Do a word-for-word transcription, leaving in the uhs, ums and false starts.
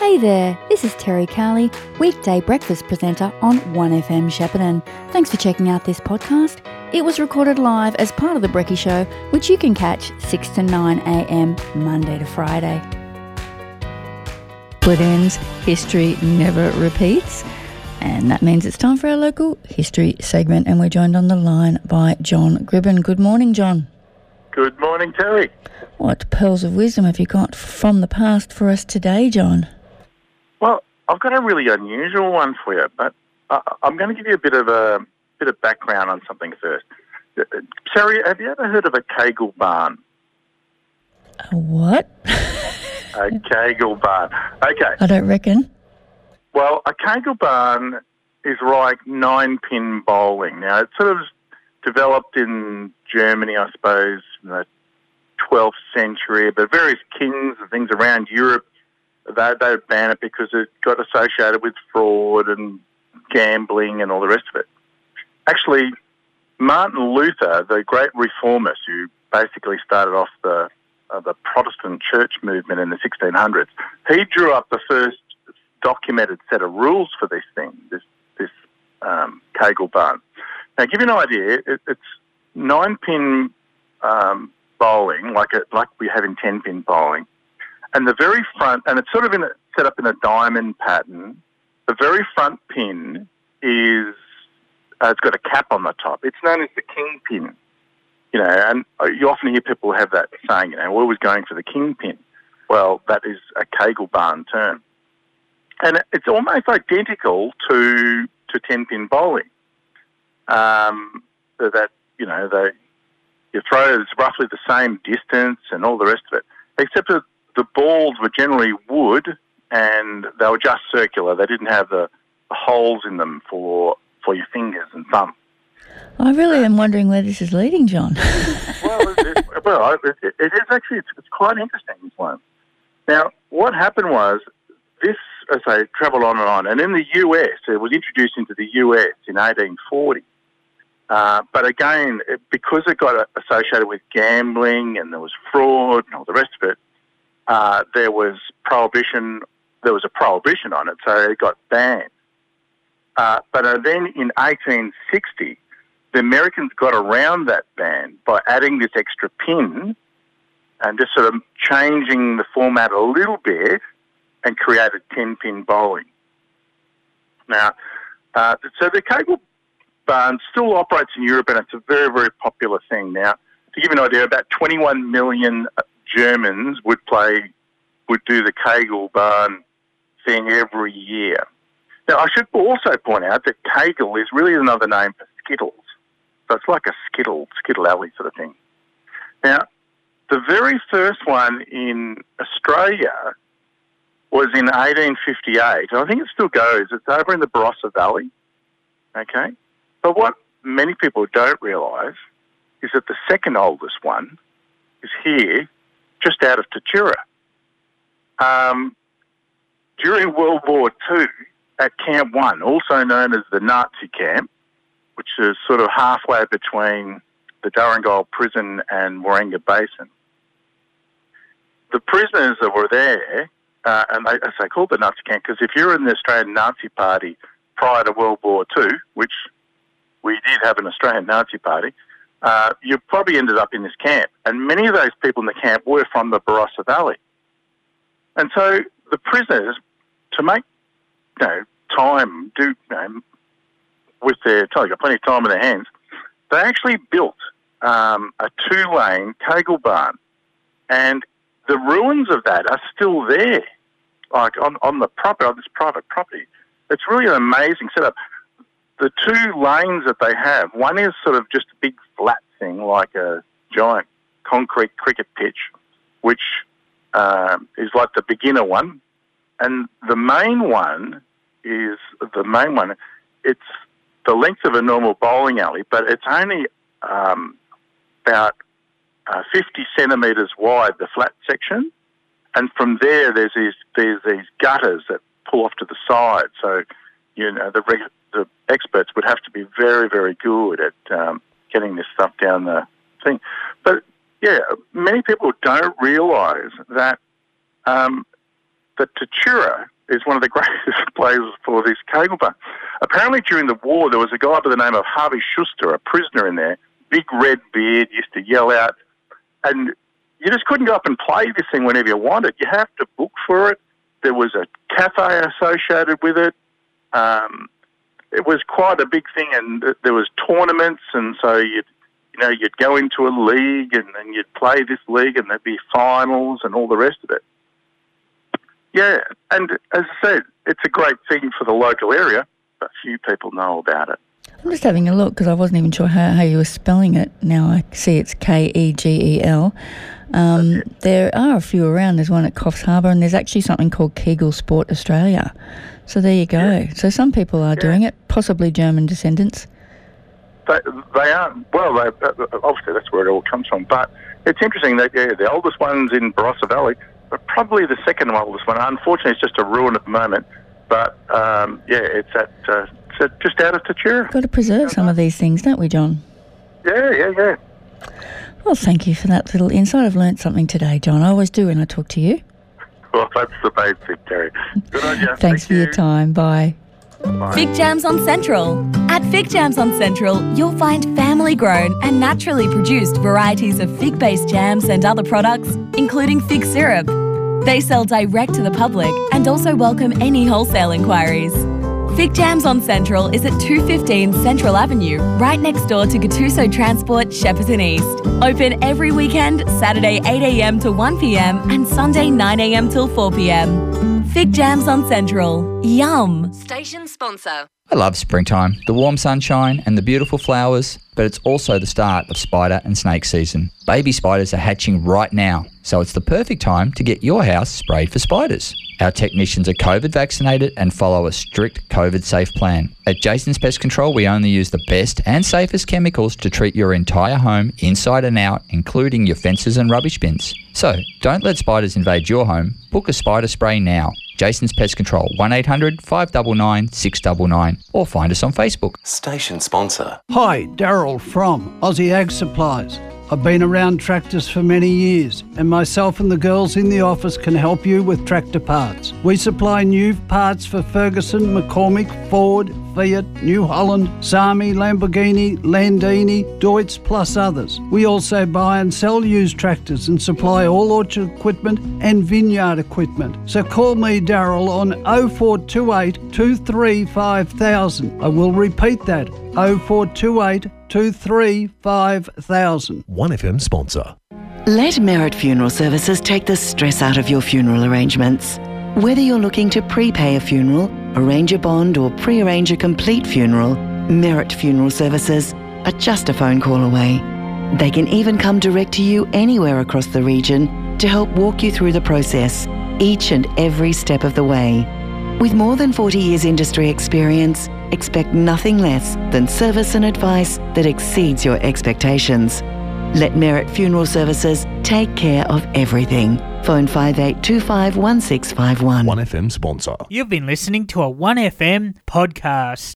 Hey there, this is Terry Cowley, weekday breakfast presenter on one F M Shepparton. Thanks for checking out this podcast. It was recorded live as part of The Brekkie Show, which you can catch six to nine a m Monday to Friday. It ends, history never repeats. And that means it's time for our local history segment, and we're joined on the line by John Gribben. Good morning, John. Good morning, Terry. What pearls of wisdom have you got from the past for us today, John? Well, I've got a really unusual one for you, but uh, I'm going to give you a bit of a bit of background on something first. Uh, Terry, have you ever heard of a Kegel barn? A what? A Kegel barn. Okay. I don't reckon. Well, a Kegel barn is like nine-pin bowling. Now, it sort of developed in Germany, I suppose, in the twelfth century, but various kings and things around Europe, they, they would ban it because it got associated with fraud and gambling and all the rest of it. Actually, Martin Luther, the great reformist who basically started off the uh, the Protestant church movement in the sixteen hundreds, he drew up the first documented set of rules for this thing, this this um, Kegel barn. Now, to give you an idea, it, it's nine-pin um, bowling, like a, like we have in ten-pin bowling, and the very front, and it's sort of in a, set up in a diamond pattern. The very front pin is uh, it's got a cap on the top. It's known as the king pin, you know, and you often hear people have that saying, you know, we're always going for the king pin. Well, that is a Kegel barn term. And it's almost identical to to ten-pin bowling. Um, so that, you know, they, you throw it's roughly the same distance and all the rest of it, except that the balls were generally wood and they were just circular. They didn't have the, the holes in them for for your fingers and thumb. I really am wondering where this is leading, John. well, it, it, well, it, it is actually, it's, it's quite interesting, this one. Now, what happened was, this, as I travelled on and on, and in the U S, it was introduced into the U S in eighteen forty. Uh, but again, it, because it got associated with gambling and there was fraud and all the rest of it, uh, there was prohibition. There was a prohibition on it, so it got banned. Uh, but uh, then in eighteen sixty, the Americans got around that ban by adding this extra pin and just sort of changing the format a little bit, and created ten-pin bowling. Now, uh, so the Kegel barn still operates in Europe, and it's a very, very popular thing. Now, to give you an idea, about twenty-one million Germans would play, would do the Kegel barn thing every year. Now, I should also point out that Kegel is really another name for Skittles. So it's like a Skittle, Skittle Alley sort of thing. Now, the very first one in Australia was in eighteen fifty-eight, and I think it still goes. It's over in the Barossa Valley, okay? But what many people don't realise is that the second oldest one is here, just out of Tatura. Um, during World War Two, at Camp One, also known as the Nazi camp, which is sort of halfway between the Durangol prison and Waranga Basin, the prisoners that were there, Uh, and they, as they call it the Nazi camp, because if you're in the Australian Nazi Party prior to World War Two, which we did have an Australian Nazi Party, uh, you probably ended up in this camp. And many of those people in the camp were from the Barossa Valley. And so the prisoners, to make you know, time, do you know, with their time, got plenty of time in their hands, they actually built um, a two-lane Kegel barn. And the ruins of that are still there, like on, on the property, on this private property. It's really an amazing setup. The two lanes that they have, one is sort of just a big flat thing, like a giant concrete cricket pitch, which uh, is like the beginner one. And the main one is, the main one, it's the length of a normal bowling alley, but it's only um, about Uh, fifty centimetres wide, the flat section, and from there there's these there's these gutters that pull off to the side. So, you know, the reg- the experts would have to be very, very good at um, getting this stuff down the thing. But yeah, many people don't realise that um, that Tatura is one of the greatest players for this Kegelbahn. Apparently during the war, there was a guy by the name of Harvey Schuster, a prisoner in there, big red beard, used to yell out, and you just couldn't go up and play this thing whenever you wanted. You have to book for it. There was a cafe associated with it. Um, it was quite a big thing, and there was tournaments, and so you'd, you know, you'd go into a league, and then you'd play this league, and there'd be finals and all the rest of it. Yeah, and as I said, it's a great thing for the local area, but few people know about it. I'm just having a look because I wasn't even sure how, how you were spelling it. Now I see it's K E G E L. Um, there are a few around. There's one at Coffs Harbour, and there's actually something called Kegel Sport Australia. So there you go. Yeah. So some people are yeah. doing it, possibly German descendants. They, they are. Well, they, obviously that's where it all comes from. But it's interesting that yeah, the oldest one's in Barossa Valley, but probably the second oldest one. Unfortunately, it's just a ruin at the moment. But um, yeah, it's at uh, it's at just out of Tatura. Got to preserve some of these things, don't we, John? Yeah, yeah, yeah. Well, thank you for that little insight. I've learnt something today, John. I always do when I talk to you. Well, that's the main thing, Terry. Good on you. Thanks Thank for you. your time. Bye. Bye. Fig Jams on Central. At Fig Jams on Central, you'll find family-grown and naturally produced varieties of fig-based jams and other products, including fig syrup. They sell direct to the public and also welcome any wholesale inquiries. Fig Jams on Central is at two fifteen Central Avenue, right next door to Gattuso Transport, Shepparton East. Open every weekend, Saturday eight a m to one p m and Sunday nine a m till four p m. Fig Jams on Central. Yum! Station sponsor. I love springtime, the warm sunshine and the beautiful flowers, but it's also the start of spider and snake season. Baby spiders are hatching right now, so it's the perfect time to get your house sprayed for spiders. Our technicians are COVID vaccinated and follow a strict COVID safe plan. At Jason's Pest Control, we only use the best and safest chemicals to treat your entire home inside and out, including your fences and rubbish bins. So, don't let spiders invade your home. Book a spider spray now. Jason's Pest Control, one eight hundred five nine nine six nine nine, or find us on Facebook. Station sponsor. Hi, Daryl from Aussie Ag Supplies. I've been around tractors for many years, and myself and the girls in the office can help you with tractor parts. We supply new parts for Ferguson, McCormick, Ford, Fiat, New Holland, Sami, Lamborghini, Landini, Deutz, plus others. We also buy and sell used tractors and supply all orchard equipment and vineyard equipment. So call me, Daryl, on oh four two eight, two three five thousand. I will repeat that, oh four two eight, two three five thousand. one F M sponsor. Let Merit Funeral Services take the stress out of your funeral arrangements. Whether you're looking to prepay a funeral, arrange a bond or pre-arrange a complete funeral, Merit Funeral Services are just a phone call away. They can even come direct to you anywhere across the region to help walk you through the process, each and every step of the way. With more than forty years industry experience, expect nothing less than service and advice that exceeds your expectations. Let Merit Funeral Services take care of everything. Phone five eight two five one six five one. one F M sponsor. You've been listening to a one F M podcast.